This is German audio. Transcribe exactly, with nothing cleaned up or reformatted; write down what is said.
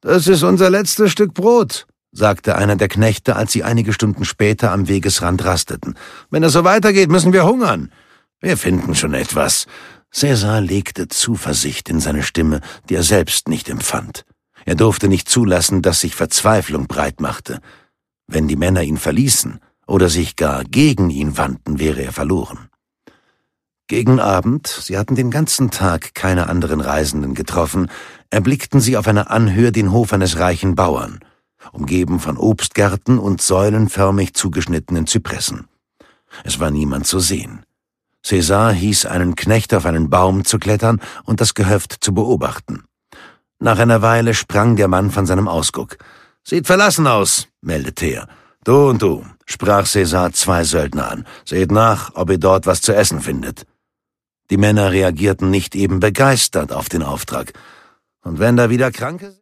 »Das ist unser letztes Stück Brot«, sagte einer der Knechte, als sie einige Stunden später am Wegesrand rasteten. »Wenn es so weitergeht, müssen wir hungern. Wir finden schon etwas.« Cäsar legte Zuversicht in seine Stimme, die er selbst nicht empfand. Er durfte nicht zulassen, dass sich Verzweiflung breitmachte. Wenn die Männer ihn verließen oder sich gar gegen ihn wandten, wäre er verloren. Gegen Abend, sie hatten den ganzen Tag keine anderen Reisenden getroffen, erblickten sie auf einer Anhöhe den Hof eines reichen Bauern, umgeben von Obstgärten und säulenförmig zugeschnittenen Zypressen. Es war niemand zu sehen. Cäsar hieß einen Knecht, auf einen Baum zu klettern und das Gehöft zu beobachten. Nach einer Weile sprang der Mann von seinem Ausguck. »Sieht verlassen aus«, meldete er. »Du und du«, sprach Cäsar zwei Söldner an. »Seht nach, ob ihr dort was zu essen findet.« Die Männer reagierten nicht eben begeistert auf den Auftrag. »Und wenn da wieder Kranke sind?«